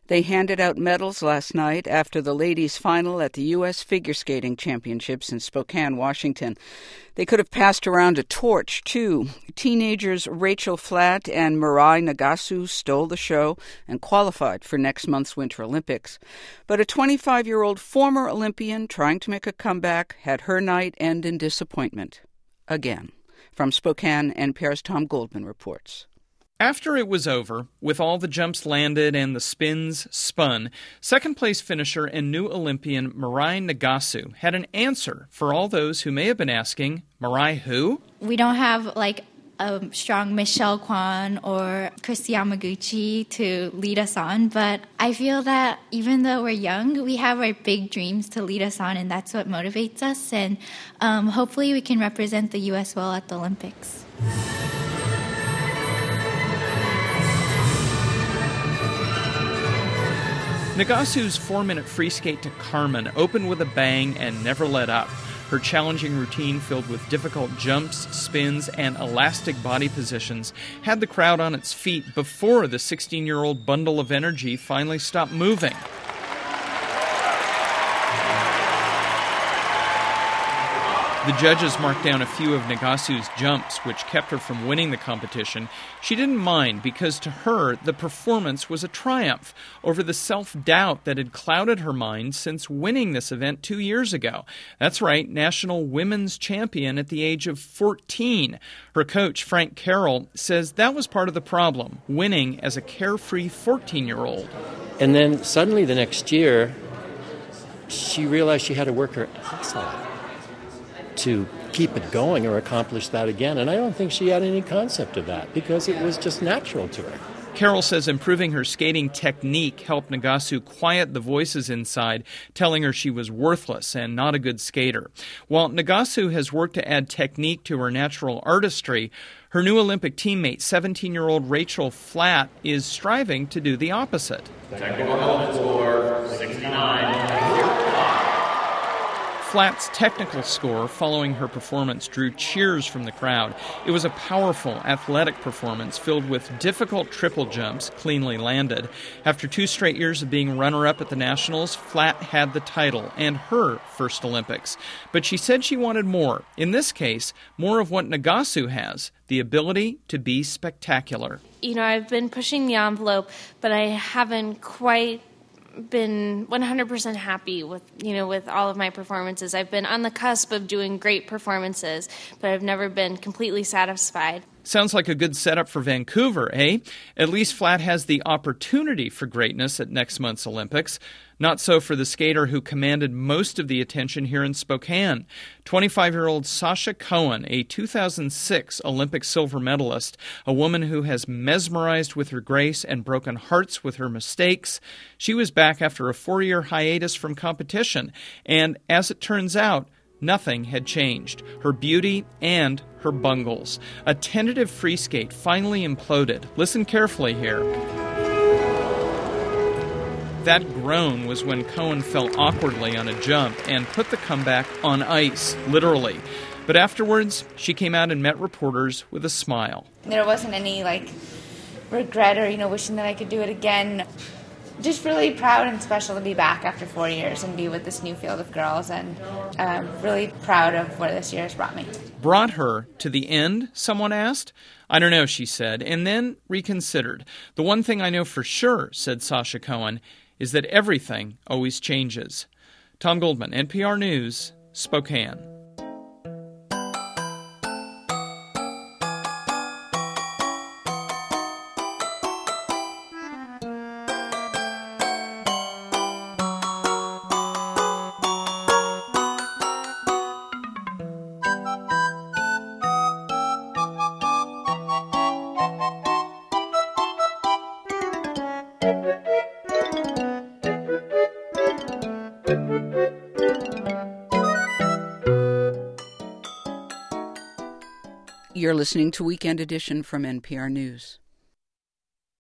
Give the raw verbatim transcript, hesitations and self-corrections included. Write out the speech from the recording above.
They handed out medals last night after the ladies' final at the U S Figure Skating Championships in Spokane, Washington. They could have passed around a torch, too. Teenagers Rachel Flatt and Mirai Nagasu stole the show and qualified for next month's Winter Olympics. But a twenty-five-year-old former Olympian trying to make a comeback had her night end in disappointment. Again. From Spokane, N P R's Tom Goldman reports. After it was over, with all the jumps landed and the spins spun, second-place finisher and new Olympian Mirai Nagasu had an answer for all those who may have been asking, Mirai who? We don't have, like, a strong Michelle Kwan or Kristi Yamaguchi to lead us on, but I feel that even though we're young, we have our big dreams to lead us on, and that's what motivates us, and um, hopefully we can represent the U S well at the Olympics. Nagasu's four-minute free skate to Carmen opened with a bang and never let up. Her challenging routine, filled with difficult jumps, spins, and elastic body positions, had the crowd on its feet before the sixteen-year-old bundle of energy finally stopped moving. The judges marked down a few of Nagasu's jumps, which kept her from winning the competition. She didn't mind because to her, the performance was a triumph over the self-doubt that had clouded her mind since winning this event two years ago. That's right, national women's champion at the age of fourteen. Her coach, Frank Carroll, says that was part of the problem, winning as a carefree fourteen-year-old. And then suddenly the next year, she realized she had to work her ass off to keep it going or accomplish that again. And I don't think she had any concept of that because it was just natural to her. Carroll says improving her skating technique helped Nagasu quiet the voices inside, telling her she was worthless and not a good skater. While Nagasu has worked to add technique to her natural artistry, her new Olympic teammate, seventeen-year-old Rachel Flatt, is striving to do the opposite. Technical element score, sixty-nine. Flatt's technical score following her performance drew cheers from the crowd. It was a powerful, athletic performance filled with difficult triple jumps, cleanly landed. After two straight years of being runner-up at the Nationals, Flatt had the title and her first Olympics. But she said she wanted more. In this case, more of what Nagasu has, the ability to be spectacular. You know, I've been pushing the envelope, but I haven't quite been one hundred percent happy with, you know, with all of my performances. I've been on the cusp of doing great performances, but I've never been completely satisfied. Sounds like a good setup for Vancouver, eh? At least Flatt has the opportunity for greatness at next month's Olympics. Not so for the skater who commanded most of the attention here in Spokane. twenty-five-year-old Sasha Cohen, a two thousand six Olympic silver medalist, a woman who has mesmerized with her grace and broken hearts with her mistakes. She was back after a four-year hiatus from competition, and as it turns out, nothing had changed. Her beauty and her bungles. A tentative free skate finally imploded. Listen carefully here. That groan was when Cohen fell awkwardly on a jump and put the comeback on ice, literally. But afterwards, she came out and met reporters with a smile. There wasn't any, like, regret or, you know, wishing that I could do it again. Just really proud and special to be back after four years and be with this new field of girls, and um, really proud of where this year has brought me. Brought her to the end, someone asked? I don't know, she said, and then reconsidered. The one thing I know for sure, said Sasha Cohen, is that everything always changes. Tom Goldman, N P R News, Spokane. You're listening to Weekend Edition from N P R News.